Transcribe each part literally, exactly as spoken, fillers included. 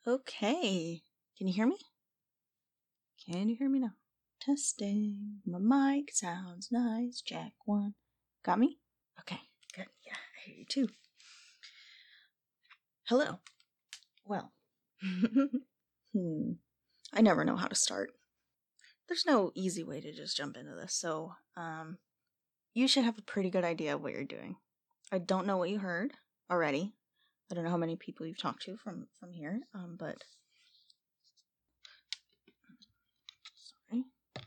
Okay. Can you hear me? Can you hear me now? Testing. My mic sounds nice. Jack one. Got me? Okay, good. Yeah, I hear you too. Hello. Well, hmm. I never know how to start. There's no easy way to just jump into this, so, um, you should have a pretty good idea of what you're doing. I don't know what you heard already. I don't know how many people you've talked to from, from here, um, but... Sorry.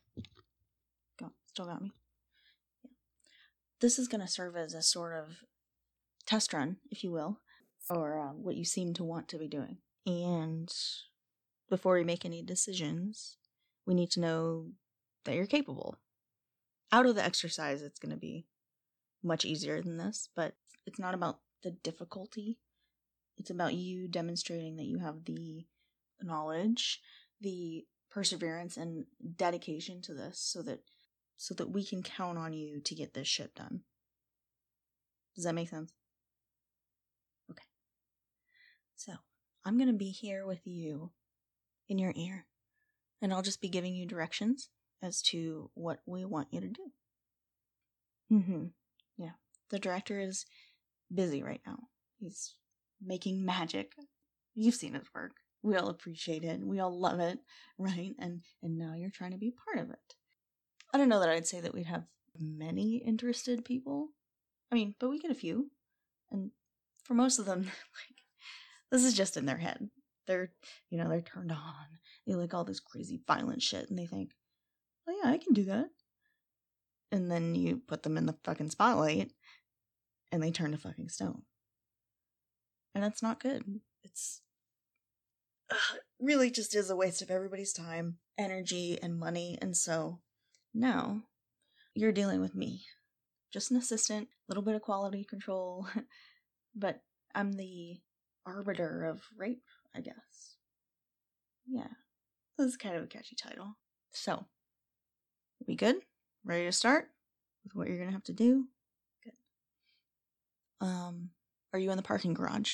Go. Still got me? Yeah. This is going to serve as a sort of test run, if you will, or uh, what you seem to want to be doing. And before we make any decisions, we need to know that you're capable. Out of the exercise, it's going to be much easier than this, but it's not about the difficulty. It's about you demonstrating that you have the knowledge, the perseverance, and dedication to this so that so that we can count on you to get this shit done. Does that make sense? Okay. So, I'm going to be here with you in your ear, and I'll just be giving you directions as to what we want you to do. Mm-hmm. Yeah. The director is busy right now. He's making magic. You've seen his work. We all appreciate it. We all love it, right? And and now you're trying to be part of it. I don't know that I'd say that we'd have many interested people. I mean, but we get a few. And for most of them, like, this is just in their head. They're, you know, they're turned on. They like all this crazy violent shit, and they think, oh yeah, I can do that. And then you put them in the fucking spotlight, and they turn to fucking stone. And that's not good. It's ugh, it really just is a waste of everybody's time, energy, and money. And so now you're dealing with me. Just an assistant, a little bit of quality control, but I'm the arbiter of rape, I guess. Yeah, this is kind of a catchy title. So, we good? Ready to start with what you're gonna have to do? Good. Um, are you in the parking garage?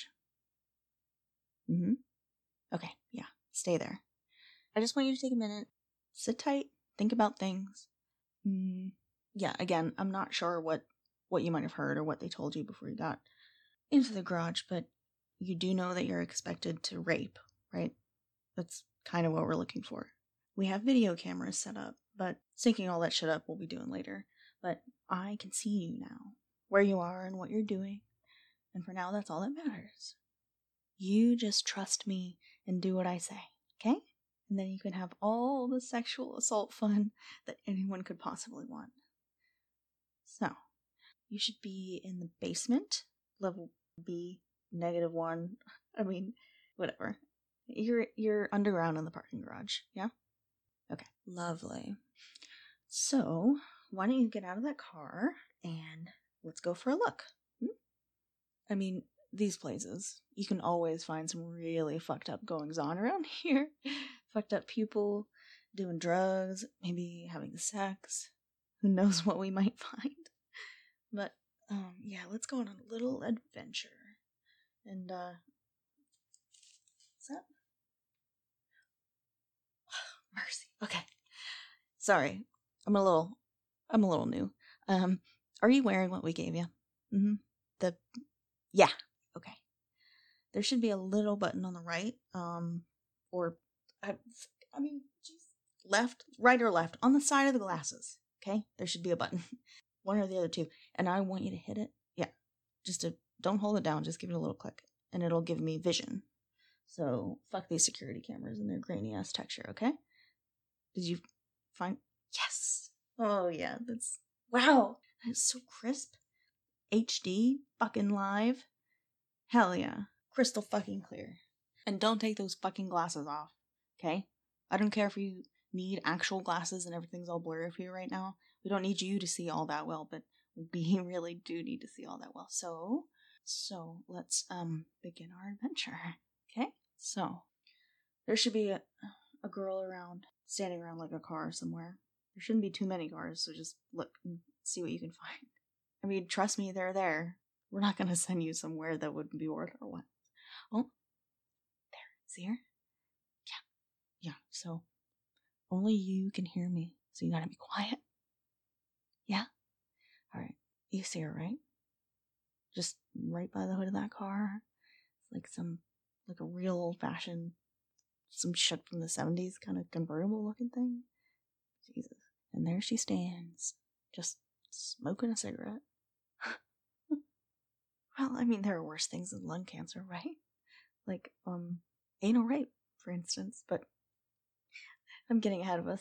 Mm-hmm. Okay, yeah, stay there. I just want you to take a minute, sit tight, think about things. Mm, yeah, again, I'm not sure what, what you might have heard or what they told you before you got into the garage, but you do know that you're expected to rape, right? That's kind of what we're looking for. We have video cameras set up, but syncing all that shit up we'll be doing later. But I can see you now, where you are and what you're doing. And for now, that's all that matters. You just trust me and do what I say, okay? And then you can have all the sexual assault fun that anyone could possibly want. So, you should be in the basement, level B, negative one. I mean, whatever. You're you're underground in the parking garage, yeah? Okay, lovely. So, why don't you get out of that car and let's go for a look? Hmm? I mean, these places, you can always find some really fucked up goings on around here. Fucked up people doing drugs, maybe having sex. Who knows what we might find? But, um, yeah, let's go on a little adventure. And, uh, what's that? Mercy. Okay. Sorry. I'm a little, I'm a little new. Um, are you wearing what we gave you? Mm-hmm. The, yeah. Okay. There should be a little button on the right, um, or, I, I mean, geez, left, right or left, on the side of the glasses. Okay? There should be a button. One or the other two. And I want you to hit it. Yeah. Just to, don't hold it down, just give it a little click. And it'll give me vision. So, fuck these security cameras and their grainy ass texture, okay? Did you find? Yes! Oh, yeah, that's, wow! That's so crisp. H D, fucking live. Hell yeah. Crystal fucking clear. And don't take those fucking glasses off, okay? I don't care if you need actual glasses and everything's all blurry for you right now. We don't need you to see all that well, but we really do need to see all that well. So, so let's um begin our adventure, okay? So, there should be a, a girl around, standing around like a car somewhere. There shouldn't be too many cars, so just look and see what you can find. I mean, trust me, they're there. We're not going to send you somewhere that wouldn't be worth our while. Oh, there, see her? so only you can hear me, so you gotta be quiet. Yeah? Alright. You see her, right? Just right by the hood of that car. Like some, like a real old-fashioned, some shit from the seventies kind of convertible looking thing. Jesus. And there she stands, just smoking a cigarette. Well, I mean, there are worse things than lung cancer, right? Like, um, anal rape, for instance, but I'm getting ahead of us.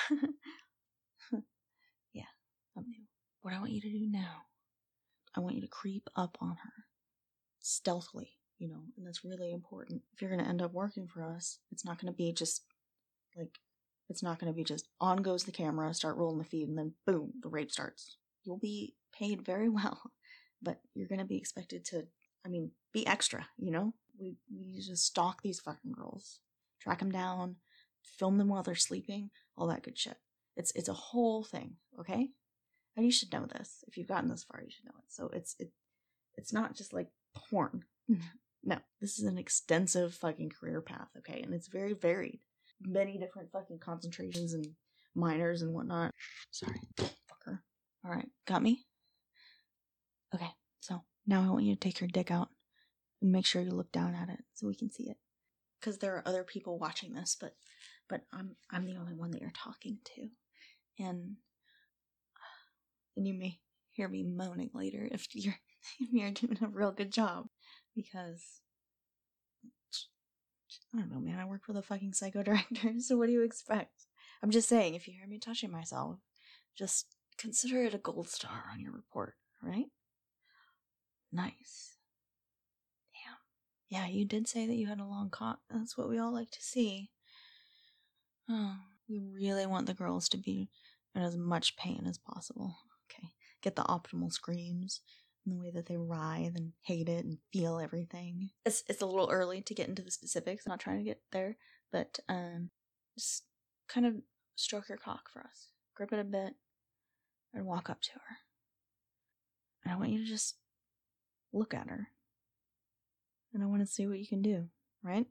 Yeah, I'm new. What I want you to do now, I want you to creep up on her. Stealthily, you know, and that's really important. If you're going to end up working for us, it's not going to be just, like, it's not going to be just, on goes the camera, start rolling the feed, and then boom, the rape starts. You'll be paid very well, but you're going to be expected to, I mean, be extra, you know? We, we just stalk these fucking girls, track them down, film them while they're sleeping, all that good shit. It's it's a whole thing, okay? And you should know this. If you've gotten this far, you should know it. So it's it it's not just like porn. No, this is an extensive fucking career path, okay? And it's very varied. Many different fucking concentrations and minors and whatnot. Sorry, fucker. Alright, got me? Okay, so now I want you to take your dick out and make sure you look down at it so we can see it. Because there are other people watching this, but but I'm I'm the only one that you're talking to. And and you may hear me moaning later if you're if you're doing a real good job. Because I don't know, man, I work for the fucking psycho director, so what do you expect? I'm just saying, if you hear me touching myself, just consider it a gold star on your report, right? Nice. Damn. Yeah, you did say that you had a long cock. That's what we all like to see. Oh, we really want the girls to be in as much pain as possible. Okay. Get the optimal screams and the way that they writhe and hate it and feel everything. It's it's a little early to get into the specifics. I'm not trying to get there, but um, just kind of stroke your cock for us. Grip it a bit and walk up to her. And I want you to just look at her. And I want to see what you can do, right?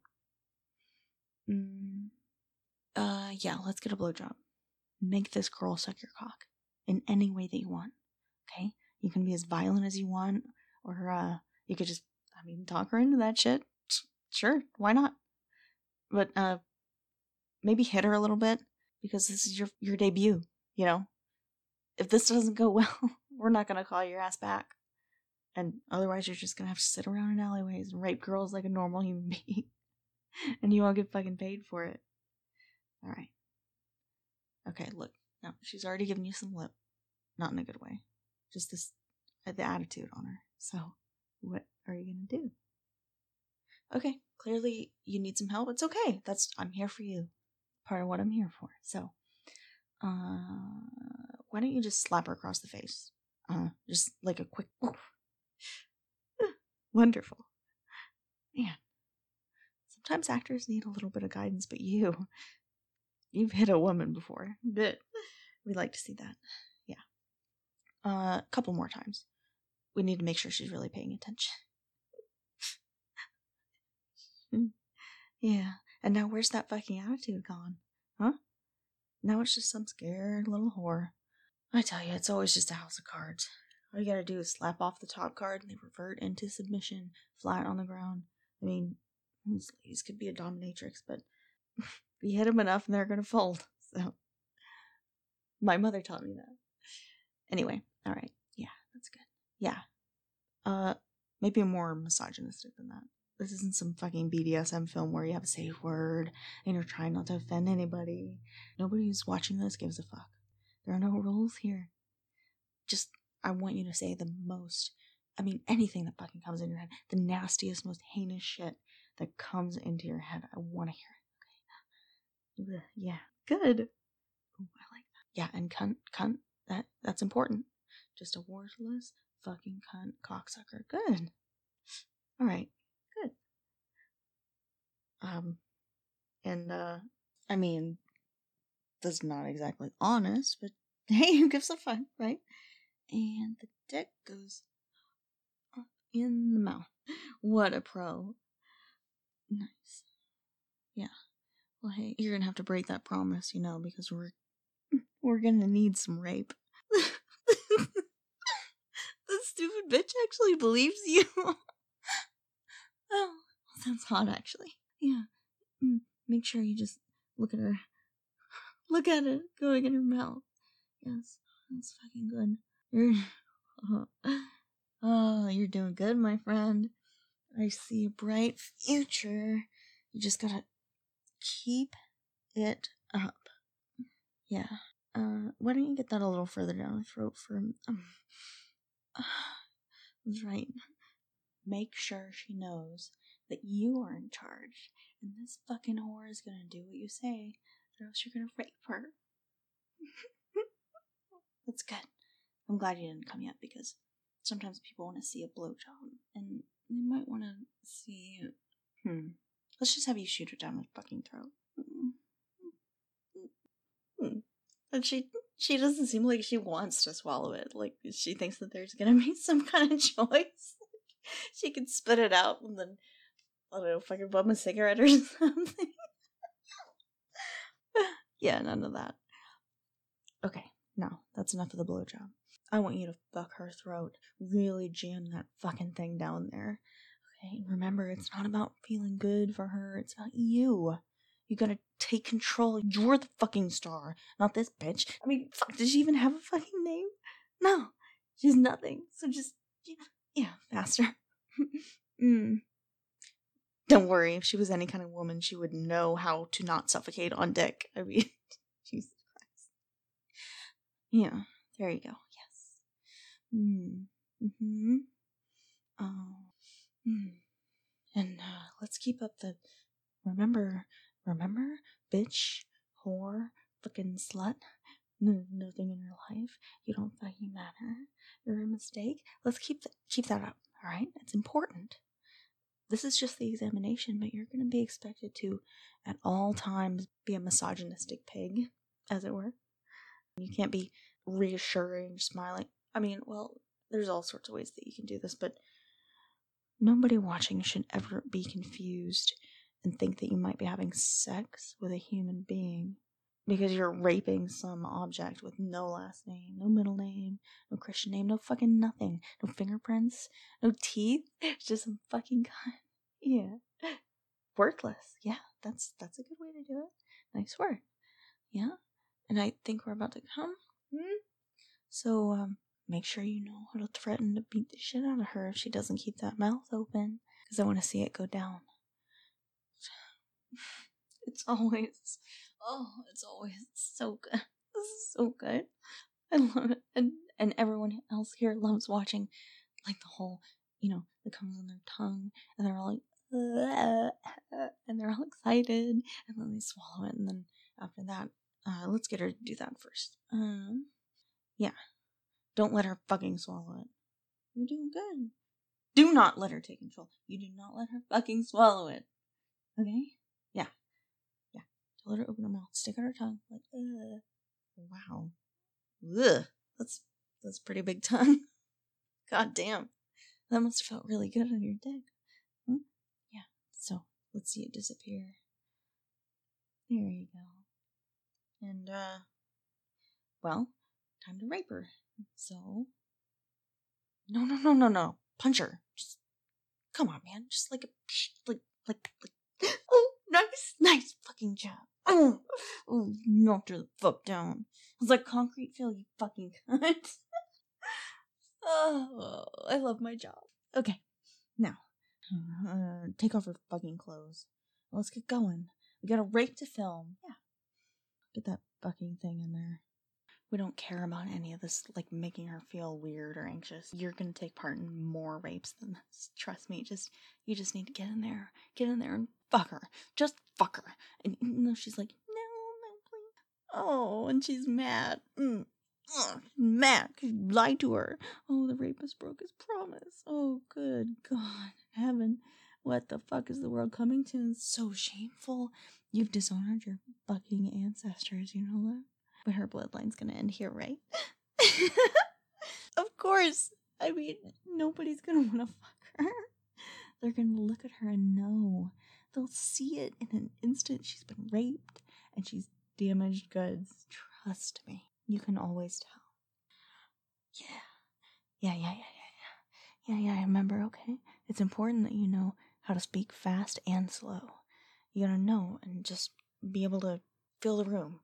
Mm. Uh, yeah, let's get a blowjob. Make this girl suck your cock in any way that you want, okay? You can be as violent as you want, or, uh, you could just, I mean, talk her into that shit. Sure, why not? But, uh, maybe hit her a little bit, because this is your, your debut, you know? If this doesn't go well, we're not gonna call your ass back. And otherwise you're just gonna have to sit around in alleyways and rape girls like a normal human being. And you won't get fucking paid for it. Alright. Okay, look. Now, she's already given you some lip. Not in a good way. Just this, uh, the attitude on her. So, what are you gonna do? Okay, clearly you need some help. It's okay. That's, I'm here for you. Part of what I'm here for. So, uh, why don't you just slap her across the face? Uh, just like a quick, oof. Wonderful. Man. Sometimes actors need a little bit of guidance, but you, you've hit a woman before. But we like to see that. Yeah. Uh, a couple more times. We need to make sure she's really paying attention. Yeah. And now where's that fucking attitude gone? Huh? Now it's just some scared little whore. I tell you, it's always just a house of cards. All you gotta do is slap off the top card and they revert into submission, flat on the ground. I mean, these ladies could be a dominatrix, but you hit them enough and they're gonna fold. So, my mother taught me that. Anyway, alright. Yeah, that's good. Yeah. Uh, maybe more misogynistic than that. This isn't some fucking B D S M film where you have a safe word and you're trying not to offend anybody. Nobody who's watching this gives a fuck. There are no rules here. Just, I want you to say the most, I mean, anything that fucking comes in your head. The nastiest, most heinous shit that comes into your head. I want to hear it. Okay. Ugh, yeah. Good. Ooh, I like that. Yeah, and cunt, cunt, that, that's important. Just a worthless fucking cunt cocksucker. Good. Alright. Good. Um, and, uh, I mean, that's not exactly honest, but hey, who gives a fuck, right? And the dick goes up in the mouth. What a pro. Nice. Yeah. Like, you're gonna have to break that promise, you know, because we're we're gonna need some rape. The stupid bitch actually believes you. Oh, sounds hot, actually. Yeah. Mm, make sure you just look at her. Look at it going in her mouth. Yes, that's fucking good. You're, oh, oh, you're doing good, my friend. I see a bright future. You just gotta keep it up. Yeah. Uh, why don't you get that a little further down the throat for um, uh, that's right. Make sure she knows that you are in charge, and this fucking whore is gonna do what you say, or else you're gonna rape her. That's good. I'm glad you didn't come yet, because sometimes people want to see a blowjob, and they might want to see. Hmm. Let's just have you shoot her down her fucking throat. Hmm. And she she doesn't seem like she wants to swallow it. Like, she thinks that there's gonna be some kind of choice. She can spit it out and then, I don't know, fucking bum a cigarette or something. Yeah, none of that. Okay, now, that's enough of the blowjob. I want you to fuck her throat. Really jam that fucking thing down there. Okay, remember, it's not about feeling good for her. It's about you. You gotta take control. You're the fucking star, not this bitch. I mean, fuck, does she even have a fucking name? No, she's nothing. So just, yeah, faster. mm. Don't worry, if she was any kind of woman, she would know how to not suffocate on dick. I mean, Jesus Christ. Yeah, there you go. Yes. Mm. Mm-hmm. Oh. Mm. And uh, let's keep up the. Remember, remember, bitch, whore, fucking slut. No, nothing in your life. You don't fucking matter. You're a mistake. Let's keep th- keep that up. All right, it's important. This is just the examination, but you're going to be expected to, at all times, be a misogynistic pig, as it were. You can't be reassuring, smiling. I mean, well, there's all sorts of ways that you can do this, but nobody watching should ever be confused and think that you might be having sex with a human being because you're raping some object with no last name, no middle name, no Christian name, no fucking nothing, no fingerprints, no teeth, just some fucking gun. Yeah. Worthless. Yeah, that's that's a good way to do it. Nice word. Yeah. And I think we're about to come. Hmm? So, um, make sure you know how to threaten to beat the shit out of her if she doesn't keep that mouth open. Because I want to see it go down. It's always, oh, it's always so good. This is so good. I love it. And, and everyone else here loves watching, like, the whole, you know, it comes on their tongue, and they're all like, and they're all excited, and then they swallow it, and then after that, uh, let's get her to do that first. Um, yeah. Don't let her fucking swallow it. You're doing good. Do not let her take control. You do not let her fucking swallow it. Okay? Yeah. Yeah. Don't let her open her mouth. Stick out her tongue. Like, ugh. Wow. Ugh. That's, that's pretty big tongue. God damn. That must have felt really good on your dick. Hmm? Yeah. So, let's see it disappear. There you go. And, uh, well, time to rape her. So, no, no, no, no, no. Punch her. Just, come on, man. Just like a, like, like, like, oh, nice, nice fucking job. Oh, oh, knocked her the fuck down. It's like concrete fill, you fucking cunt. Oh, I love my job. Okay, now, uh, take off her fucking clothes. Let's get going. We got a rape to film. Yeah. Get that fucking thing in there. We don't care about any of this, like, making her feel weird or anxious. You're gonna take part in more rapes than this. Trust me, just, you just need to get in there. Get in there and fuck her. Just fuck her. And even though she's like, no, no, please. Oh, and she's mad. Mm. Ugh, mad because you lied to her. Oh, the rapist broke his promise. Oh, good God. Heaven. What the fuck is the world coming to? It's so shameful. You've dishonored your fucking ancestors, you know that? But her bloodline's gonna end here, right? Of course. I mean, nobody's gonna wanna fuck her. They're gonna look at her and know they'll see it in an instant. She's been raped and she's damaged goods. Trust me. You can always tell. Yeah. Yeah, yeah, yeah, yeah, yeah. Yeah, yeah, I remember, okay? It's important that you know how to speak fast and slow. You gotta know and just be able to fill the room.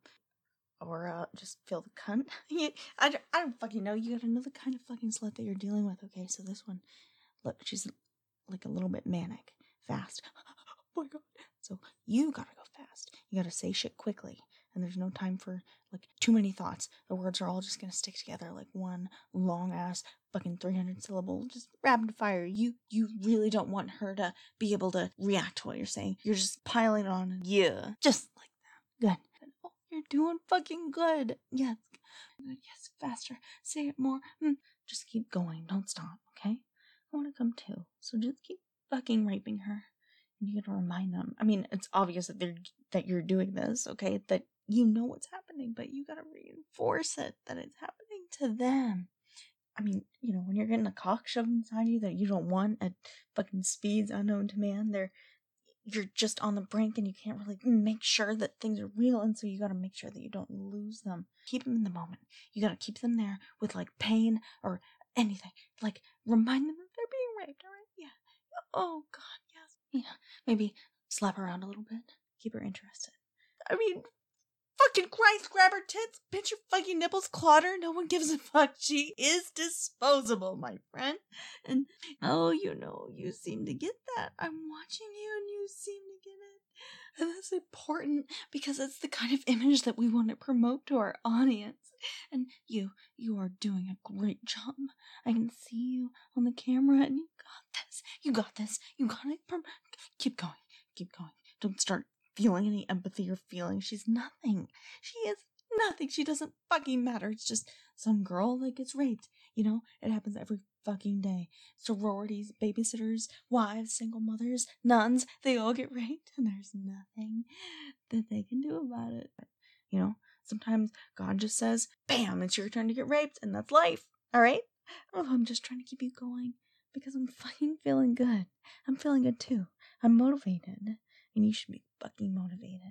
Or uh, just feel the cunt. I, don't, I don't fucking know. You gotta know the kind of fucking slut that you're dealing with. Okay, so this one, look, she's like a little bit manic, fast. Oh my god. So you gotta go fast. You gotta say shit quickly. And there's no time for like too many thoughts. The words are all just gonna stick together like one long ass fucking three hundred syllable, just rapid fire. You you really don't want her to be able to react to what you're saying. You're just piling on. Yeah, just like that. Good. Oh, you're doing fucking good. Yes. Good. Yes. Faster. Say it more. Mm. Just keep going. Don't stop. Okay. I want to come too. So just keep fucking raping her. And you gotta remind them. I mean, it's obvious that they're that you're doing this. Okay. That you know what's happening, but you gotta reinforce it that it's happening to them. I mean, you know, when you're getting a cock shoved inside you that you don't want at fucking speeds unknown to man, they're you're just on the brink and you can't really make sure that things are real, and so you gotta make sure that you don't lose them. Keep them in the moment. You gotta keep them there with like pain or anything. Like remind them that they're being raped, alright? Yeah. Oh god, yes. Yeah. Maybe slap her around a little bit. Keep her interested. I mean, fucking Christ, grab her tits, pinch her fucking nipples, claw her. No one gives a fuck. She is disposable, my friend. And oh, you know, you seem to get that. I'm watching you and you seem to get it. And that's important because it's the kind of image that we want to promote to our audience. And you, you are doing a great job. I can see you on the camera and you got this. You got this. You got it. Keep going. Keep going. Don't start feeling any empathy or feeling. She's nothing. She is nothing. She doesn't fucking matter. It's just some girl that gets raped. You know, it happens every fucking day. Sororities, babysitters, wives, single mothers, nuns, they all get raped and there's nothing that they can do about it. You know, sometimes God just says, bam, it's your turn to get raped and that's life. All right? Oh, I'm just trying to keep you going because I'm fucking feeling good. I'm feeling good too. I'm motivated. And you should be fucking motivated.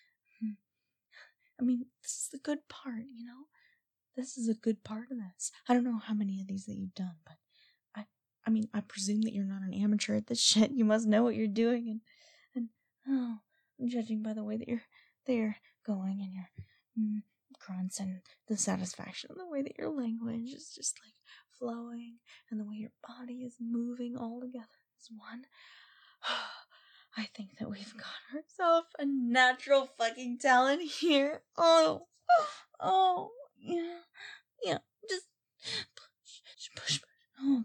I mean, this is the good part, you know? This is a good part of this. I don't know how many of these that you've done, but I I mean, I presume that you're not an amateur at this shit. You must know what you're doing, and, and oh, I'm judging by the way that you're, there going, and your mm, grunts, and the satisfaction of the way that your language is just, like, flowing, and the way your body is moving all together as one. I think that we've got ourselves a natural fucking talent here. Oh, oh, yeah, yeah, just push, push, push. Oh,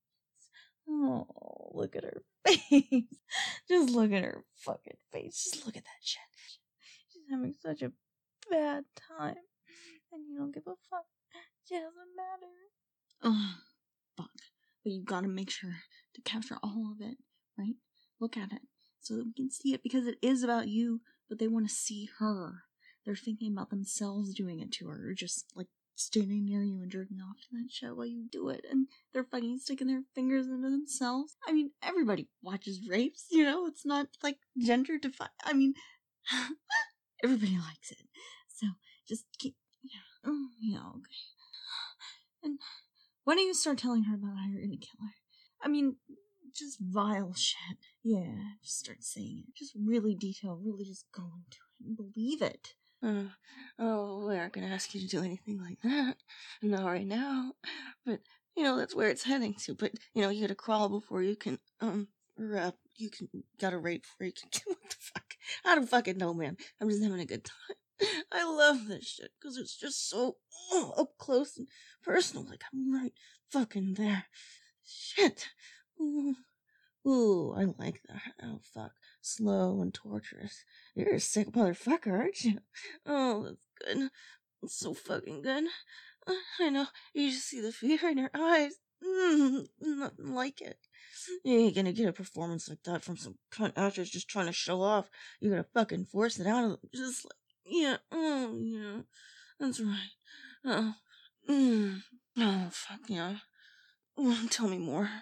oh, look at her face. Just look at her fucking face. Just look at that shit. She's having such a bad time, and you don't give a fuck. It doesn't matter. Oh, fuck. But you gotta make sure to capture all of it, right? Look at it. So that we can see it, because it is about you, but they want to see her. They're thinking about themselves doing it to her, or just like standing near you and jerking off to that shit while you do it, and they're fucking sticking their fingers into themselves. I mean, everybody watches rapes, you know? It's not like gender defined. I mean, everybody likes it. So just keep, yeah, oh, yeah, okay. And why don't you start telling her about how you're gonna kill her? I mean, just vile shit. Yeah, just start saying it. Just really detailed, really just go into it and believe it. Uh, oh, we aren't going to ask you to do anything like that. Not right now. But, you know, that's where it's heading to. But, you know, you gotta crawl before you can, um, or, uh, you can, gotta rape before you can, what the fuck? I don't fucking know, man. I'm just having a good time. I love this shit, because it's just so, oh, up close and personal. Like, I'm right fucking there. Shit. Ooh. Ooh, I like that. Oh, fuck. Slow and torturous. You're a sick motherfucker, aren't you? Oh, that's good. That's so fucking good. Uh, I know. You just see the fear in her eyes. Mm, nothing like it. You ain't gonna get a performance like that from some cunt actors just trying to show off. You're gonna fucking force it out of them. Just like, yeah, oh, yeah. That's right. Oh, mm. Oh, fuck, yeah. Tell me more.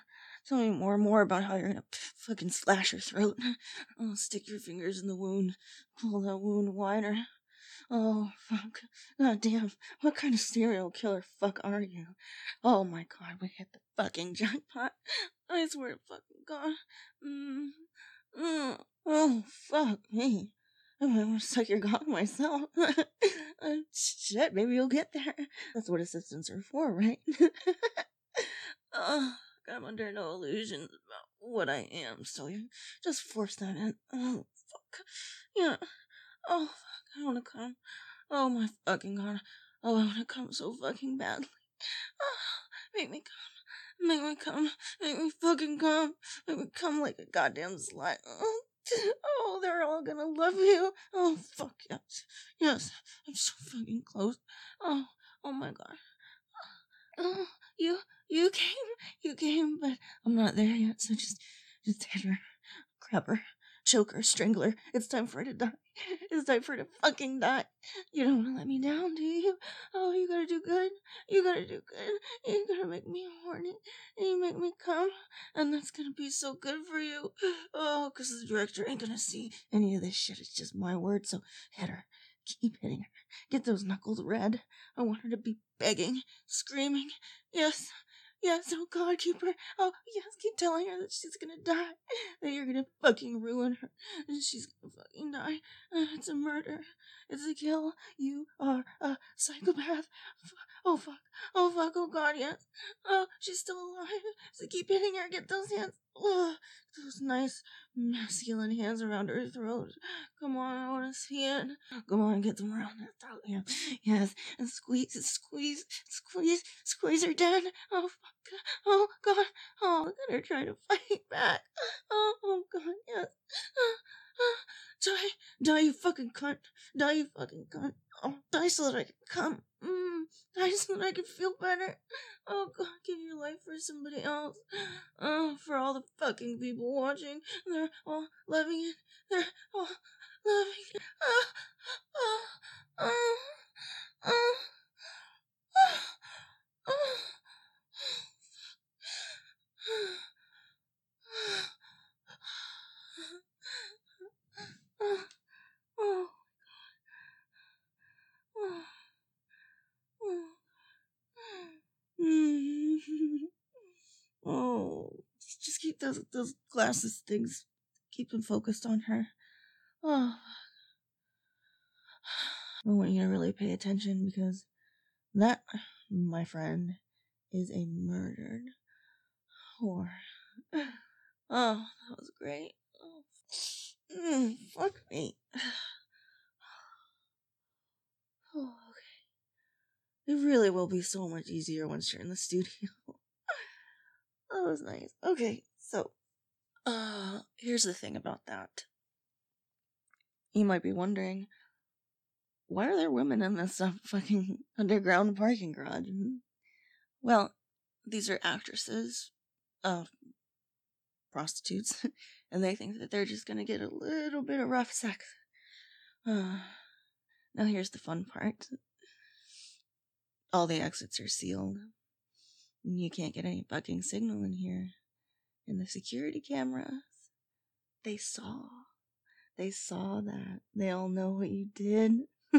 Tell me more and more about how you're gonna fucking slash her throat. Oh, stick your fingers in the wound. Pull that wound wider. Oh, fuck. God damn. What kind of serial killer fuck are you? Oh my god, we hit the fucking jackpot. I swear to fucking god. Mm. Mm. Oh, fuck me. I might want to suck your cock myself. uh, shit, maybe you'll get there. That's what assistants are for, right? uh, I'm under no illusions about what I am, so you just force that in. Oh, fuck. Yeah. Oh, fuck. I wanna come. Oh, my fucking god. Oh, I wanna come so fucking badly. Oh, make me come. Make me come. Make me fucking come. Make me come like a goddamn slut. Oh. Oh, they're all gonna love you. Oh, fuck yes. Yes, I'm so fucking close. Oh, oh my god. Oh, you, you came, you came, but I'm not there yet, so just, just hit her. Grab her. Choke her, strangle her. It's time for her to die. It's time for her to fucking die. You don't want to let me down, do you? Oh, you gotta do good. You gotta do good. You gotta make me horny. And you make me come. And that's gonna be so good for you. Oh, because the director ain't gonna see any of this shit. It's just my word, so hit her. Keep hitting her. Get those knuckles red. I want her to be begging, screaming. Yes. Yes, oh god, keep her. Oh, yes, keep telling her that she's gonna die. That you're gonna fucking ruin her. And she's gonna fucking die. Uh, it's a murder. It's a kill. You are a psychopath. F- oh fuck. Oh fuck, oh god, yes. Oh, she's still alive. So keep hitting her. Get those hands. Ugh, those nice masculine hands around her throat. Come on, I wanna see it. Come on, get them around her throat. Yeah. Yes. And squeeze, squeeze, squeeze, squeeze her down. Oh fuck. Oh god. Oh, look at her trying to fight back. Oh, oh god, yes. Die, die, you fucking cunt. Die, you fucking cunt. Oh, die so that I can come. Mm, die so that I can feel better. Oh god, give your life for somebody else. Oh, for all the fucking people watching. They're all loving it. They're all loving it. Oh, oh, oh, oh, oh, oh, oh, oh, oh. Oh, just keep those those glasses things. Keep them focused on her. Oh, I want you to really pay attention because that, my friend, is a murdered whore. Oh, that was great. Oh, mm, fuck me. Oh, okay. It really will be so much easier once you're in the studio. That was nice. Okay, so, uh, here's the thing about that. You might be wondering, why are there women in this uh, fucking underground parking garage? Well, these are actresses, uh, prostitutes, and they think that they're just gonna get a little bit of rough sex. Uh, now here's the fun part. All the exits are sealed. You can't get any fucking signal in here. And the security cameras, they saw. They saw that. They all know what you did.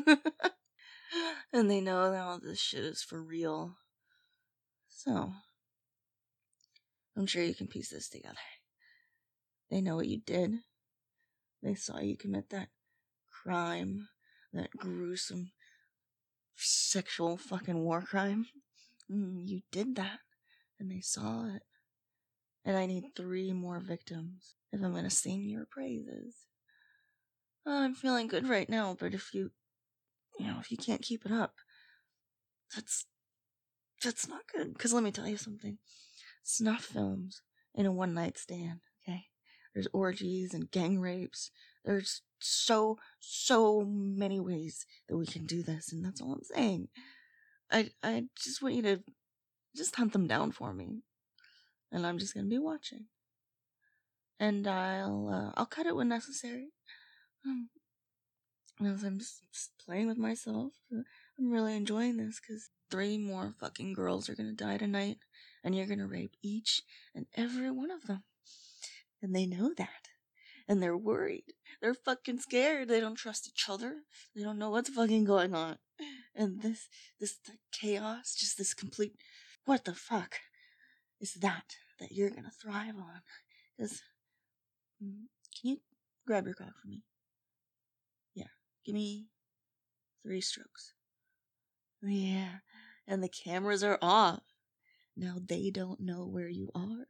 And they know that all this shit is for real. So, I'm sure you can piece this together. They know what you did. They saw you commit that crime, that gruesome sexual fucking war crime. Mm, you did that, and they saw it. And I need three more victims if I'm gonna sing your praises. Oh, I'm feeling good right now, but if you, you know, if you can't keep it up, that's, that's not good. Because let me tell you something. Snuff films in a one night stand, okay? There's orgies and gang rapes. There's so, so many ways that we can do this, and that's all I'm saying. I, I just want you to just hunt them down for me. And I'm just gonna be watching. And I'll, uh, I'll cut it when necessary. Um, as I'm just, just playing with myself. I'm really enjoying this, because three more fucking girls are gonna die tonight. And you're gonna rape each and every one of them. And they know that. And they're worried. They're fucking scared. They don't trust each other. They don't know what's fucking going on. And this, this chaos, just this complete, what the fuck is that that you're gonna thrive on? Because, can you grab your cock for me? Yeah, give me three strokes. Yeah, and the cameras are off. Now they don't know where you are.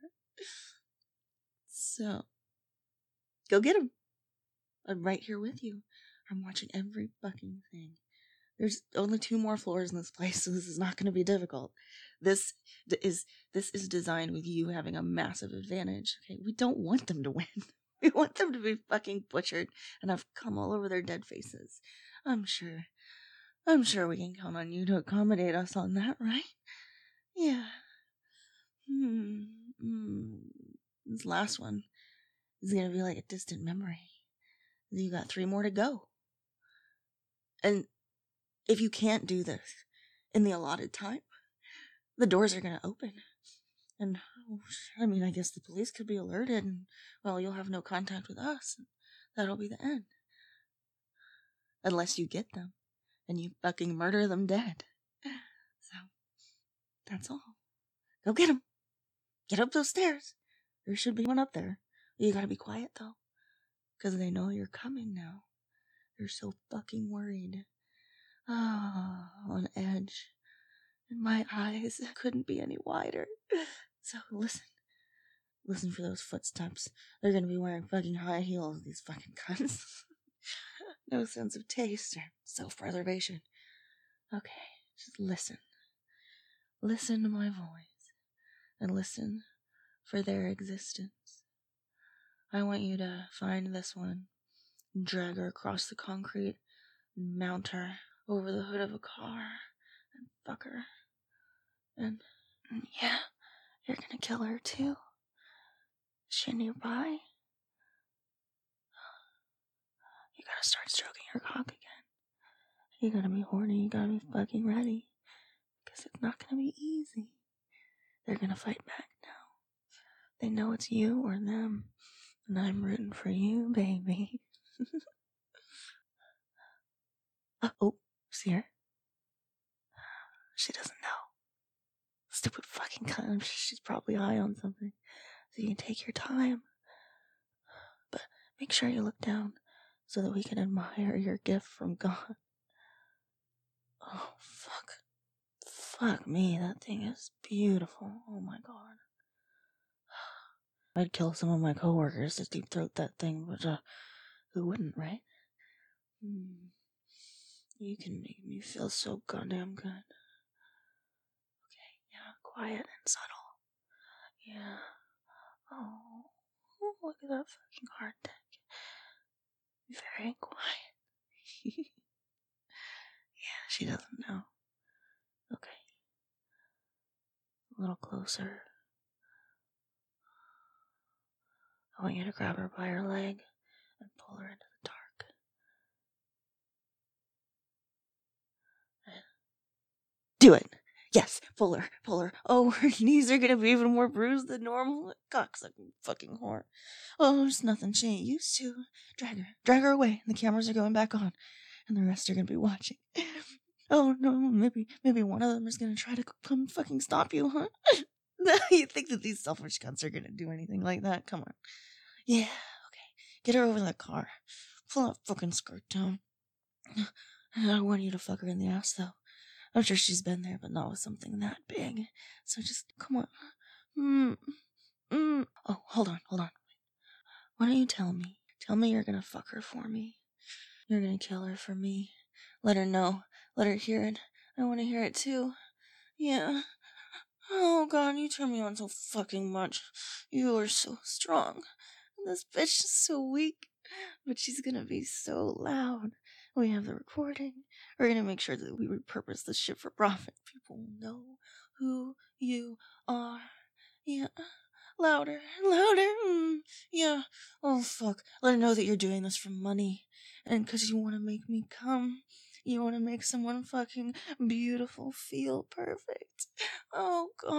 So, go get them. I'm right here with you. I'm watching every fucking thing. There's only two more floors in this place, so this is not going to be difficult. This is this is designed with you having a massive advantage. Okay, we don't want them to win. We want them to be fucking butchered and have come all over their dead faces. I'm sure. I'm sure we can count on you to accommodate us on that, right? Yeah. Hmm. hmm. This last one is gonna be like a distant memory. You got three more to go. And if you can't do this in the allotted time, the doors are gonna open. And, I mean, I guess the police could be alerted, and, well, you'll have no contact with us. And that'll be the end. Unless you get them, and you fucking murder them dead. So, that's all. Go get them. Get up those stairs. There should be one up there. You gotta be quiet, though. Because they know you're coming now. They're so fucking worried. Ah, oh, on edge. And my eyes couldn't be any wider. So, listen. Listen for those footsteps. They're gonna be wearing fucking high heels, these fucking cunts. No sense of taste or self-preservation. Okay, just listen. Listen to my voice. And listen for their existence. I want you to find this one, and drag her across the concrete, and mount her over the hood of a car, and fuck her. And, and yeah, you're gonna kill her too. Is she nearby? You gotta start stroking her cock again. You gotta be horny, you gotta be fucking ready. Because it's not gonna be easy. They're gonna fight back now. They know it's you or them. And I'm rooting for you, baby. Oh, see her? She doesn't know. Stupid fucking cunt. She's probably high on something. So you can take your time. But make sure you look down so that we can admire your gift from God. Oh, fuck. Fuck me, that thing is beautiful. Oh my god. I'd kill some of my coworkers to deep throat that thing, but uh, who wouldn't, right? Hmm. You can make me feel so goddamn good. Okay, yeah, quiet and subtle. Yeah. Oh, look at that fucking hard dick. Very quiet. Yeah, she doesn't know. Okay. A little closer. I want you to grab her by her leg and pull her into the dark. Do it. Yes, pull her, pull her. Oh, her knees are gonna be even more bruised than normal. Cocksucking fucking whore. Oh, there's nothing she ain't used to. Drag her, drag her away. The cameras are going back on, and the rest are gonna be watching. Oh no, maybe, maybe one of them is gonna try to come fucking stop you, huh? You think that these selfish cunts are gonna do anything like that? Come on. Yeah, okay. Get her over that car. Pull that fucking skirt down. I want you to fuck her in the ass, though. I'm sure she's been there, but not with something that big. So just, come on. Mm, mm. Oh, hold on, hold on. Why don't you tell me? Tell me you're gonna fuck her for me. You're gonna kill her for me. Let her know. Let her hear it. I want to hear it too. Yeah. Oh god, you turn me on so fucking much. You are so strong. This bitch is so weak. But she's gonna be so loud. We have the recording. We're gonna make sure that we repurpose this shit for profit. People will know who you are. Yeah. Louder, louder. Mm. Yeah. Oh, fuck. Let her know that you're doing this for money. And because you want to make me come. You want to make someone fucking beautiful feel perfect. Oh, God.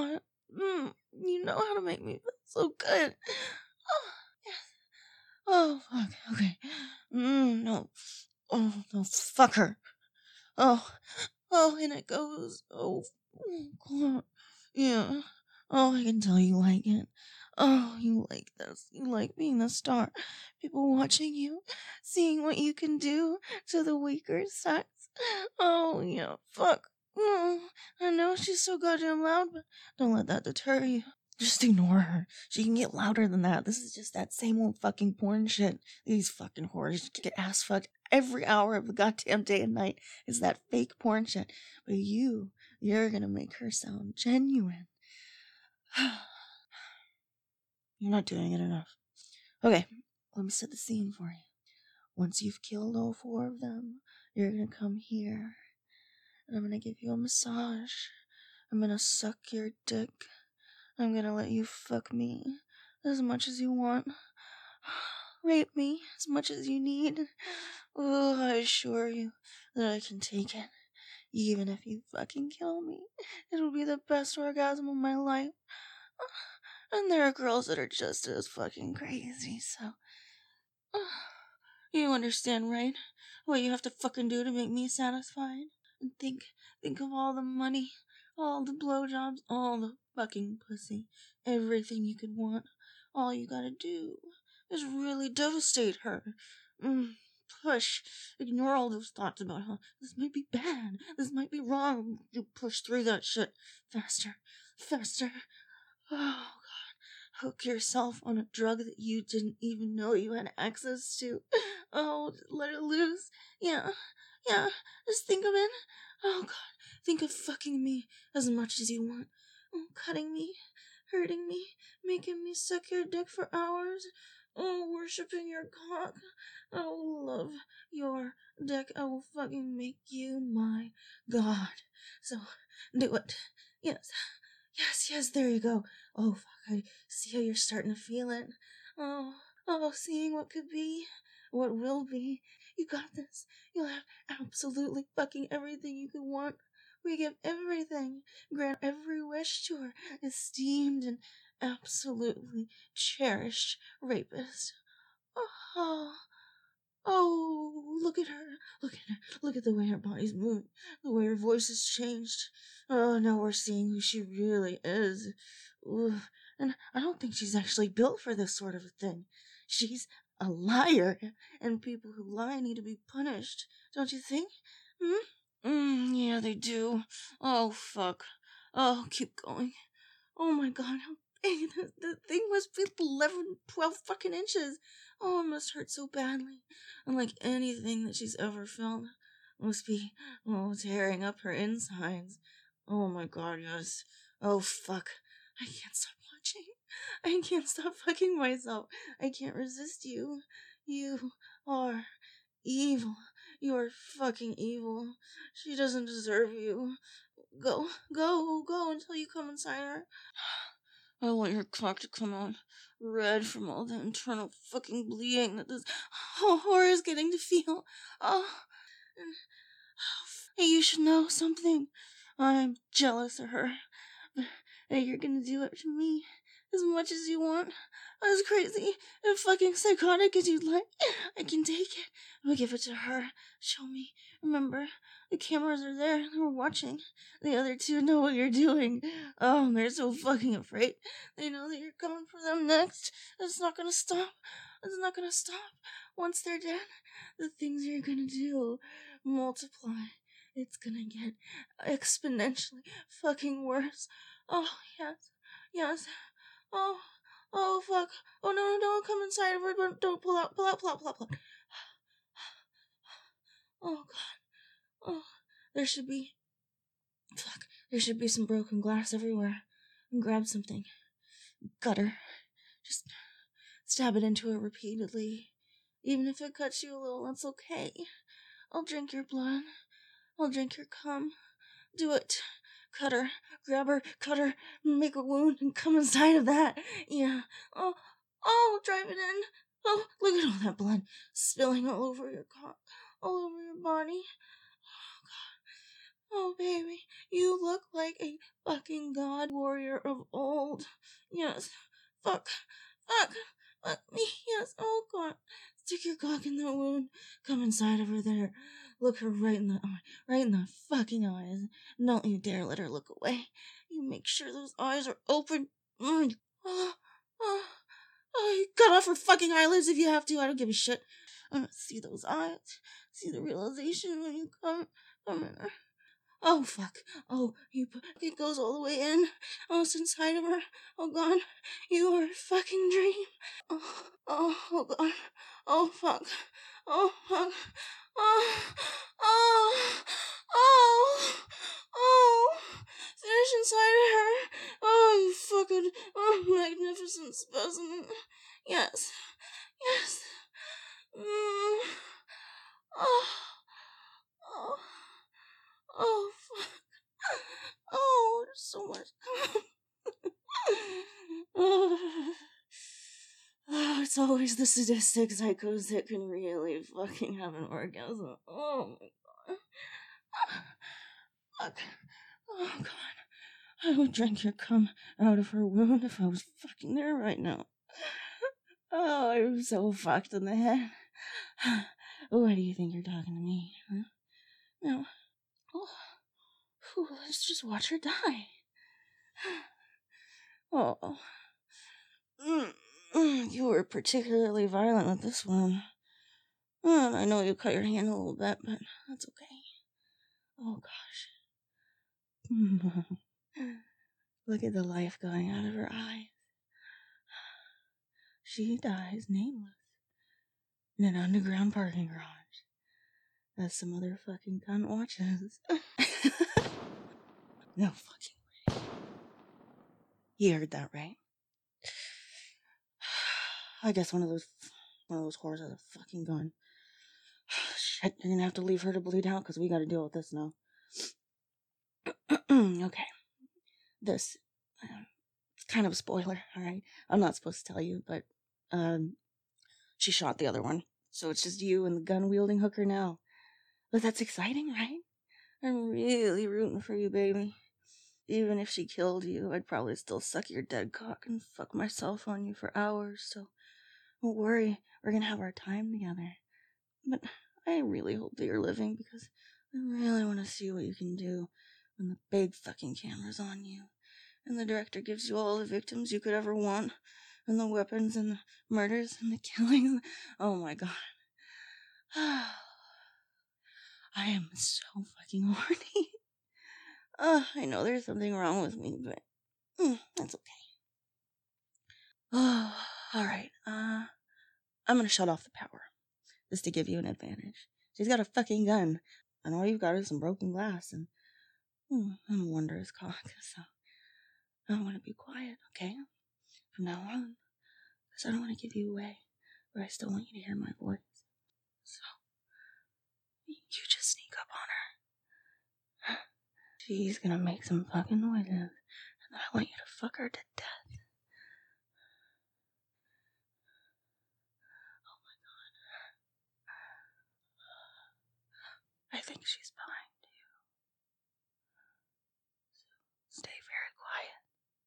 Mm, you know how to make me feel so good. Oh, yes. Oh, fuck. Okay. Mm, no. Oh, no, fuck her. Oh, oh, and it goes. Oh, God. Yeah. Oh, I can tell you like it. Oh, you like this. You like being the star. People watching you, seeing what you can do to the weaker sex. Oh, yeah, fuck. Mm, I know she's so goddamn loud, but don't let that deter you. Just ignore her. She can get louder than that. This is just that same old fucking porn shit. These fucking whores get ass fucked every hour of the goddamn day and night. Is that fake porn shit. But you, you're gonna make her sound genuine. You're not doing it enough. Okay, let me set the scene for you. Once you've killed all four of them, you're gonna come here. And I'm gonna give you a massage. I'm gonna suck your dick. I'm gonna let you fuck me as much as you want. Rape me as much as you need. Oh, I assure you that I can take it. Even if you fucking kill me, it'll be the best orgasm of my life. And there are girls that are just as fucking crazy, so... You understand, right? What you have to fucking do to make me satisfied? And think, think of all the money, all the blowjobs, all the fucking pussy, everything you could want. All you gotta do is really devastate her. Mm, push. Ignore all those thoughts about how this might be bad, this might be wrong. You push through that shit. Faster, faster. Oh, God. Hook yourself on a drug that you didn't even know you had access to. Oh, let it loose. Yeah, yeah. Just think of it. Oh, God. Think of fucking me as much as you want. Oh, cutting me, hurting me, making me suck your dick for hours. Oh, worshipping your cock. I will love your dick. I will fucking make you my god. So, do it. Yes. Yes, yes, there you go. Oh, fuck, I see how you're starting to feel it. Oh, oh, seeing what could be, what will be. You got this. You'll have absolutely fucking everything you could want. We give everything, grant every wish to our esteemed and absolutely cherished rapist. Oh, oh, look at her. Look at her. Look at the way her body's moving. The way her voice has changed. Oh, now we're seeing who she really is. Ooh. And I don't think she's actually built for this sort of a thing. She's a liar, and people who lie need to be punished. Don't you think? Hmm? Mm, yeah, they do. Oh, fuck. Oh, keep going. Oh my god, how big the, the thing must be eleven, twelve fucking inches. Oh, it must hurt so badly. Unlike anything that she's ever felt. Must be, oh, tearing up her insides. Oh my god, yes. Oh, fuck. I can't stop watching. I can't stop fucking myself. I can't resist you. You are evil. You're fucking evil. She doesn't deserve you. Go, go, go until you come inside her. I want your cock to come out red from all the internal fucking bleeding that this horror is getting to feel. Oh, and, hey, you should know something. I'm jealous of her. But hey, you're gonna do it to me as much as you want. As crazy and fucking psychotic as you'd like. I can take it. I'll give it to her. Show me. Remember, the cameras are there. We're watching. The other two know what you're doing. Oh, they're so fucking afraid. They know that you're coming for them next. It's not gonna stop. It's not gonna stop. Once they're dead, the things you're gonna do multiply. It's gonna get exponentially fucking worse. Oh, yes. Yes. Oh. Oh, fuck. Oh, no, no, don't come inside of her. Don't, don't pull out, pull out, pull out, pull out, pull out. Oh, God. Oh, there should be... Fuck. There should be some broken glass everywhere. Grab something. Gut her. Just stab it into her repeatedly. Even if it cuts you a little, that's okay. I'll drink your blood. I'll drink your cum. Do it. Cut her. Grab her. Cut her. Make a wound and come inside of that. Yeah. Oh, oh, drive it in. Oh, look at all that blood spilling all over your cock. All over your body. Oh, baby, you look like a fucking god warrior of old. Yes. Fuck. Fuck. Fuck me. Yes. Oh, God. Stick your cock in that wound. Come inside of her there. Look her right in the eye. Right in the fucking eyes. Don't you dare let her look away. You make sure those eyes are open. Mm. Oh, oh, oh, you cut off her fucking eyelids if you have to. I don't give a shit. I want to see those eyes. See the realization when you come. Come in. Oh, fuck. Oh, you put, it goes all the way in. Oh, it's inside of her. Oh, God. You are a fucking dream. Oh, oh, oh, God. Oh, fuck. Oh, fuck. Oh, oh, oh, oh. Finish inside of her. Oh, you fucking, oh, magnificent specimen. Yes. Yes. Mm. Oh. Oh. Oh, fuck. Oh, there's so much. Oh, it's always the sadistic psychos that can really fucking have an orgasm. Oh my god. Fuck. Oh god. I would drink your cum out of her wound if I was fucking there right now. Oh, I'm so fucked in the head. Why do you think you're talking to me? Huh? No. Oh. Whew, let's just watch her die. Oh. Mm, mm, you were particularly violent with this one. Mm, I know you cut your hand a little bit, but that's okay. Oh, gosh. Mm. Look at the life going out of her eyes. She dies nameless in an underground parking garage as some other fucking cunt watches. No fucking way. You heard that right. I guess one of those one of those whores has a fucking gun. Shit, you're gonna have to leave her to bleed out because we gotta deal with this now. Okay. This, um, it's kind of a spoiler, alright? I'm not supposed to tell you, but, um, she shot the other one. So it's just you and the gun-wielding hooker now. But that's exciting, right? I'm really rooting for you, baby. Even if she killed you, I'd probably still suck your dead cock and fuck myself on you for hours, so don't worry, we're gonna have our time together. But I really hope that you're living because I really want to see what you can do when the big fucking camera's on you and the director gives you all the victims you could ever want and the weapons and the murders and the killings. Oh my god. I am so fucking horny. Uh, I know there's something wrong with me, but mm, that's okay. Oh, alright. Uh, I'm gonna shut off the power. Just to give you an advantage. She's got a fucking gun, and all you've got is some broken glass, and mm, I'm a wondrous cock, so I want to be quiet, okay? From now on, because I don't want to give you away, but I still want you to hear my voice. So, you just sneak up on her. She's gonna make some fucking noises, and then I want you to fuck her to death. Oh my god. I think she's behind you. So, stay very quiet.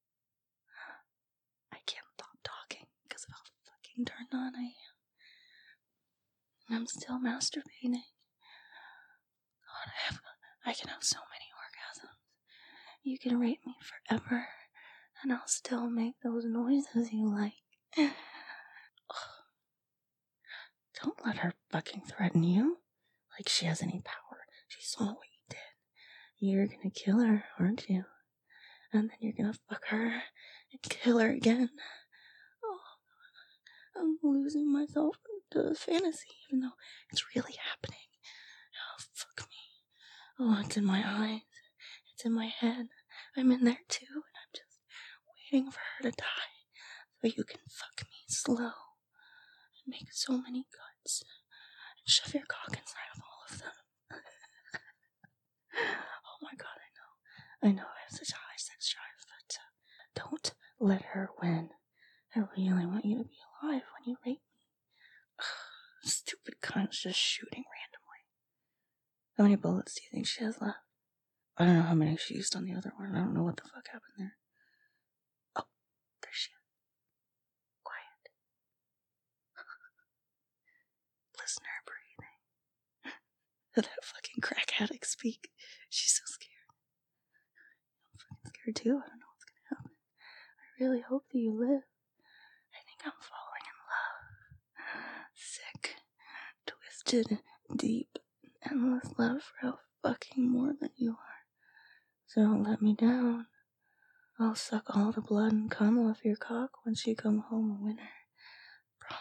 I can't stop talking because of how fucking turned on I am. I'm still masturbating. God, I have, I can have so many orgasms. You can rape me forever, and I'll still make those noises you like. Don't let her fucking threaten you like she has any power. She saw what you did. You're gonna kill her, aren't you? And then you're gonna fuck her and kill her again. Oh, I'm losing myself into the fantasy, even though it's really happening. Oh, fuck me. Oh, it's in my eyes. It's in my head. I'm in there too, and I'm just waiting for her to die so you can fuck me slow and make so many cuts and shove your cock inside of all of them. Oh my god, I know. I know I have such a high sex drive, but uh, don't let her win. I really want you to be alive when you rape me. Ugh, stupid cunt's just shooting randomly. How many bullets do you think she has left? I don't know how many she used on the other one. I don't know what the fuck happened there. Oh, there she is. Quiet. Listen to her breathing. Let that fucking crack addict speak. She's so scared. I'm fucking scared too. I don't know what's gonna happen. I really hope that you live. I think I'm falling in love. Sick, twisted, deep, endless love for how fucking more than you are. So don't let me down. I'll suck all the blood and cum off your cock once you come home a winner. Promise.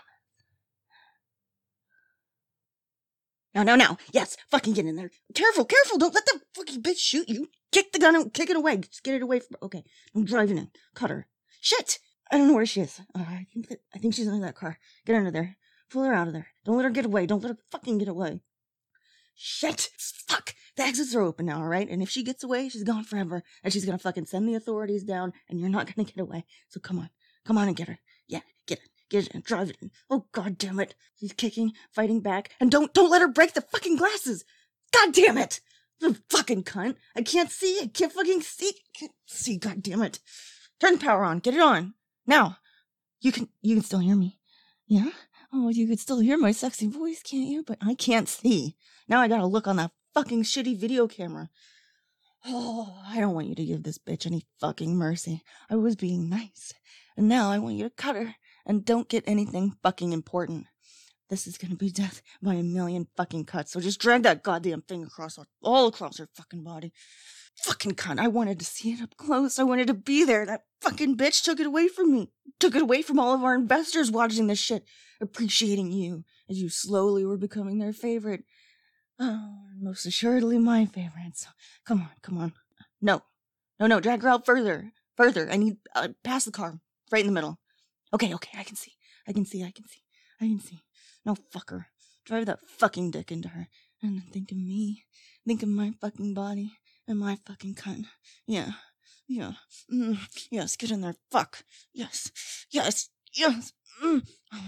No, no, no. Yes, fucking get in there. Careful, careful. Don't let the fucking bitch shoot you. Kick the gun out. Kick it away. Just get it away from... Okay, I'm driving in. Cut her. Shit! I don't know where she is. Uh, I think that, I think she's in that car. Get under there. Pull her out of there. Don't let her get away. Don't let her fucking get away. Shit! Fuck! The exits are open now, alright? And if she gets away, she's gone forever. And she's gonna fucking send the authorities down, and you're not gonna get away. So come on. Come on and get her. Yeah, get it. Get it in. Drive it in. Oh, god damn it. She's kicking, fighting back. And don't, don't let her break the fucking glasses! God damn it! The fucking cunt. I can't see. I can't fucking see. I can't see, god damn it. Turn the power on. Get it on. Now. You can, you can still hear me. Yeah? Oh, you can still hear my sexy voice, can't you? But I can't see. Now I gotta look on that fucking shitty video camera. Oh, I don't want you to give this bitch any fucking mercy. I was being nice. And now I want you to cut her. And don't get anything fucking important. This is gonna be death by a million fucking cuts. So just drag that goddamn thing across her, all across her fucking body. Fucking cunt. I wanted to see it up close. I wanted to be there. That fucking bitch took it away from me. Took it away from all of our investors watching this shit. Appreciating you as you slowly were becoming their favorite. Oh, most assuredly my favorite. So come on, come on. No. No, no, drag her out further. Further. I need, uh, past the car. Right in the middle. Okay, okay, I can see. I can see, I can see. I can see. No, fuck her. Drive that fucking dick into her. And then think of me. Think of my fucking body. And my fucking cunt. Yeah. Yeah. Mm. Yes, get in there. Fuck. Yes. Yes. Yes. Mm.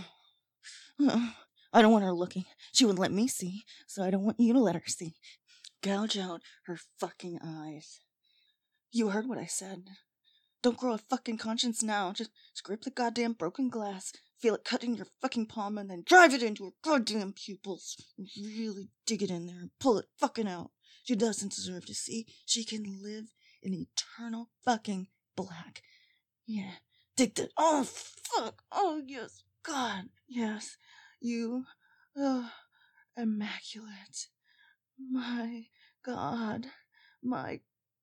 Oh. I don't want her looking. She wouldn't let me see, so I don't want you to let her see. Gouge out her fucking eyes. You heard what I said. Don't grow a fucking conscience now. Just grip the goddamn broken glass, feel it cut in your fucking palm, and then drive it into her goddamn pupils. Really dig it in there and pull it fucking out. She doesn't deserve to see. She can live in eternal fucking black. Yeah. Dig that. Oh, fuck. Oh, yes. God. Yes. You. Oh, immaculate. My God. My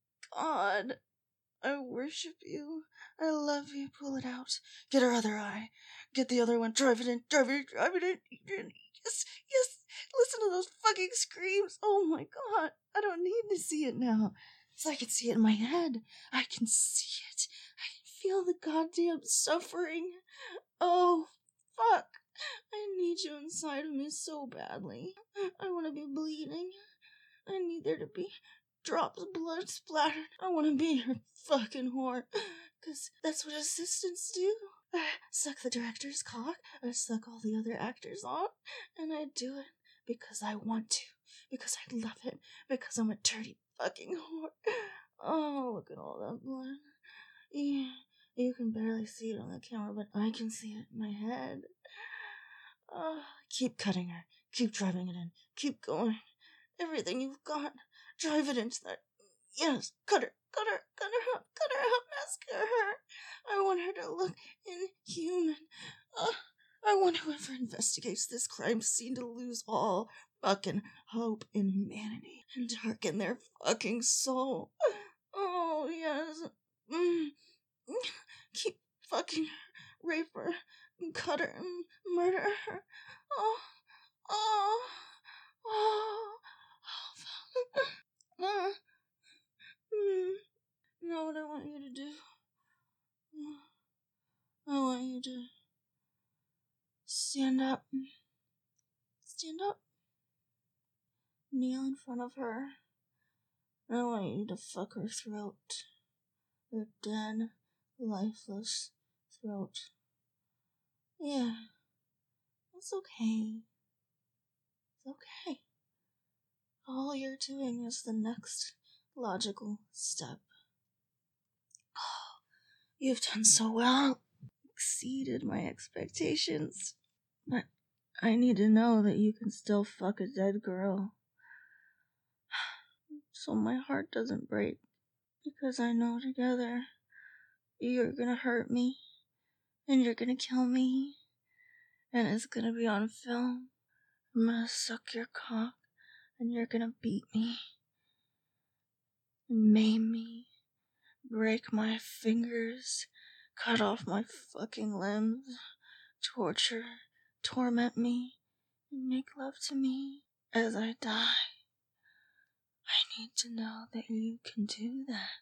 God. I worship you. I love you. Pull it out. Get her other eye. Get the other one. Drive it in. Drive it in. Drive it in. Yes. Yes. Listen to those fucking screams. Oh my god. I don't need to see it now. So I can see it in my head. I can see it. I can feel the goddamn suffering. Oh, fuck. I need you inside of me so badly. I want to be bleeding. I need there to be drops of blood splattered. I want to be your fucking whore. Because that's what assistants do. I suck the director's cock. I suck all the other actors off. And I do it because I want to. Because I love it. Because I'm a dirty fucking whore. Oh, look at all that blood. Yeah, you can barely see it on the camera, but I can see it in my head. Oh, keep cutting her. Keep driving it in. Keep going. Everything you've got. Drive it into that. Yes, cut her, cut her, cut her out, cut her out, massacre her. I want her to look inhuman. Uh, I want whoever investigates this crime scene to lose all fucking hope in humanity and darken their fucking soul. Oh, yes. Mm. Keep fucking her, rape her, and cut her, and murder her. Oh, oh, oh, oh, fuck. Uh, mm. You know what I want you to do? I want you to stand up. Stand up. Kneel in front of her. I want you to fuck her throat. Her dead, lifeless throat. Yeah. It's okay. It's okay. All you're doing is the next logical step. Oh, you've done so well. Exceeded my expectations. But I need to know that you can still fuck a dead girl. So my heart doesn't break. Because I know together you're gonna hurt me. And you're gonna kill me. And it's gonna be on film. I'm gonna suck your cock. And you're gonna beat me. Maim me. Break my fingers. Cut off my fucking limbs. Torture. Torment me. And make love to me as I die. I need to know that you can do that.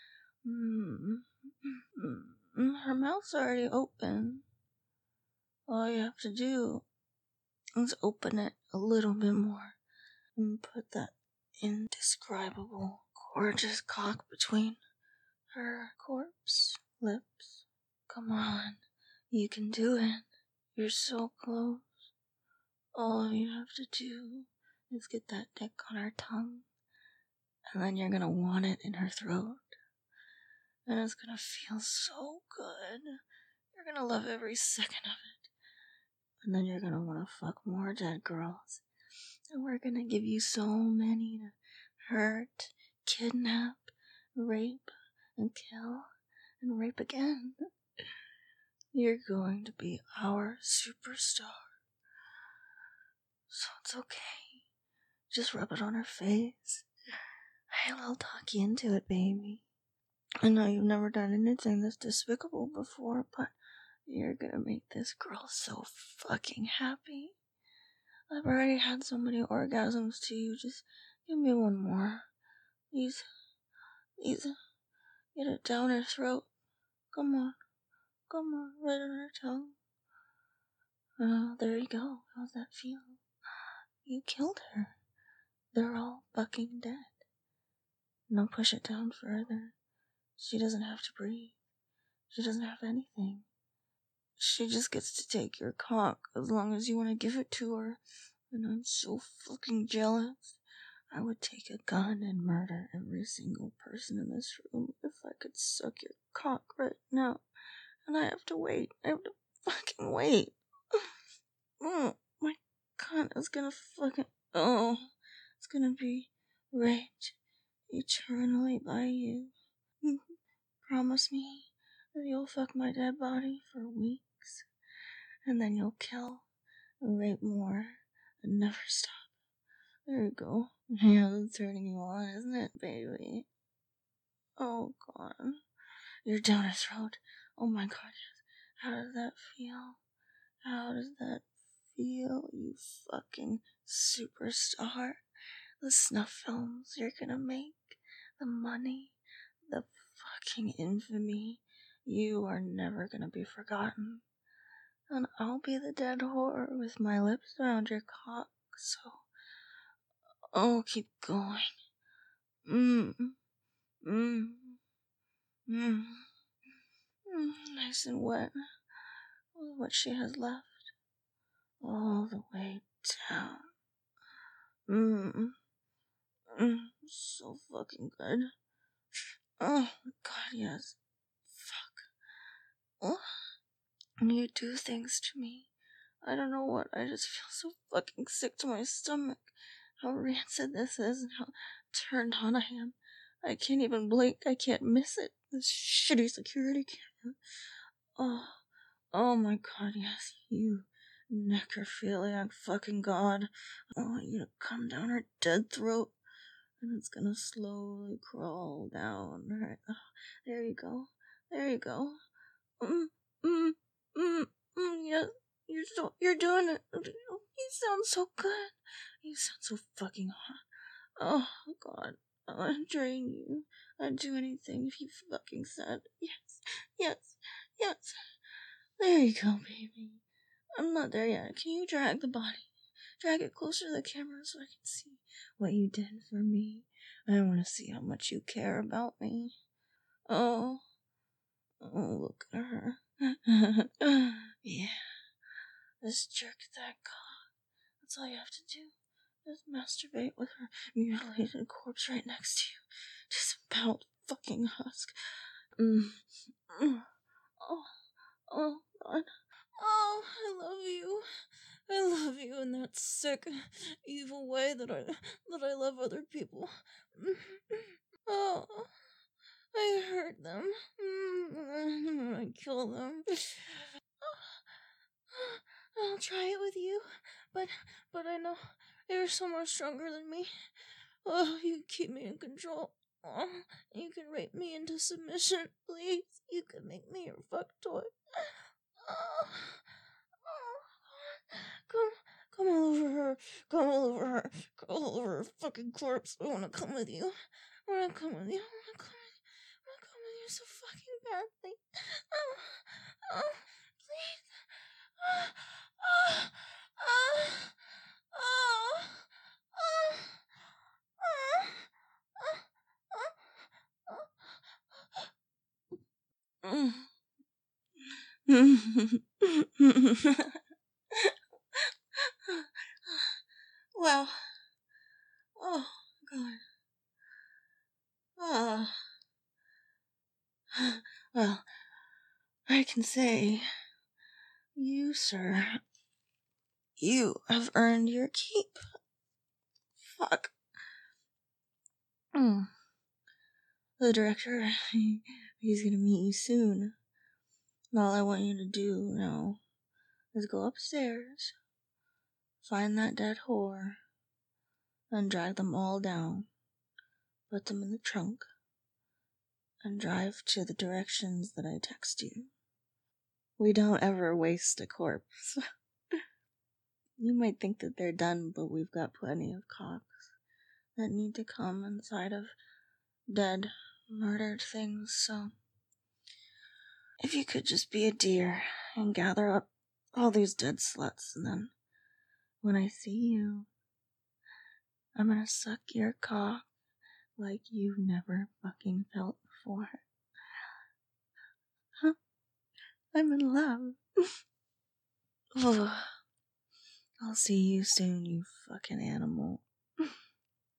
Mm-hmm. Her mouth's already open. All you have to do is open it a little bit more and put that indescribable, gorgeous cock between her corpse lips. Come on, you can do it. You're so close. All you have to do is get that dick on her tongue, and then you're gonna want it in her throat. And it's gonna feel so good. You're gonna love every second of it. And then you're gonna wanna fuck more dead girls. And we're gonna give you so many to hurt, kidnap, rape, and kill, and rape again. You're going to be our superstar. So it's okay. Just rub it on her face. I'll talk you into it, baby. I know you've never done anything this despicable before, but you're gonna make this girl so fucking happy. I've already had so many orgasms to you. Just give me one more. Please. Please. Get it down her throat. Come on. Come on. Right on her tongue. Oh, there you go. How's that feel? You killed her. They're all fucking dead. Now push it down further. She doesn't have to breathe. She doesn't have anything. She just gets to take your cock as long as you want to give it to her. And I'm so fucking jealous. I would take a gun and murder every single person in this room if I could suck your cock right now. And I have to wait. I have to fucking wait. Oh, my cunt is gonna fucking... Oh, it's gonna be raped eternally by you. Promise me that you'll fuck my dead body for weeks. And then you'll kill and rape more and never stop. There you go. Yeah, that's turning you on, isn't it, baby? Oh, God. You're down her throat. Oh, my God, yes. How does that feel? How does that feel, you fucking superstar? The snuff films you're gonna make, the money, the fucking infamy. You are never gonna be forgotten. And I'll be the dead whore with my lips around your cock, so... Oh, keep going. Mmm. Mmm. Mmm. Mm, nice and wet. With what she has left. All the way down. Mmm. Mmm. So fucking good. Oh, God, yes. Fuck. Oh. You do things to me. I don't know what. I just feel so fucking sick to my stomach. How rancid this is and how turned on I am. I can't even blink. I can't miss it. This shitty security camera. Oh, oh my God, yes, you necrophiliac fucking god. I want you to come down her dead throat, and it's gonna slowly crawl down. Right, oh, there you go. There you go. Mm, mm, mm, mm, yeah. You're so, you're doing it. You sound so good. You sound so fucking hot. Oh, God. I want to drain you. I'd do anything if you fucking said yes, yes, yes. There you go, baby. I'm not there yet. Can you drag the body? Drag it closer to the camera so I can see what you did for me. I want to see how much you care about me. Oh. Oh, look at her. Yeah. Just jerk that cock. That's all you have to do. Just masturbate with her mutilated corpse right next to you. Disemboweled fucking husk. Mm. Mm. Oh, oh, God. Oh, I love you. I love you in that sick, evil way that I that I love other people. Oh, I hurt them. I kill them. I'll try it with you, but but I know you're so much stronger than me. Oh, you can keep me in control. Oh, you can rape me into submission, please. You can make me your fuck toy. Oh, oh, come, come all over her. Come all over her. Come all over her fucking corpse. I wanna come with you. I wanna come with you. I wanna come with you. I wanna come with you so fucking badly. Oh, oh, please. Oh, oh, oh, oh, oh, oh, oh, oh. Well, oh, God. Ah. Well, I can say, you, sir, you have earned your keep. Fuck. Mm. The director, he, he's gonna meet you soon. And all I want you to do now is go upstairs, find that dead whore, and drag them all down. Put them in the trunk, and drive to the directions that I text you. We don't ever waste a corpse. You might think that they're done, but we've got plenty of cocks that need to come inside of dead, murdered things, so if you could just be a dear and gather up all these dead sluts, and then when I see you, I'm gonna suck your cock like you've never fucking felt before. Huh? I'm in love. Oh, I'll see you soon, you fucking animal.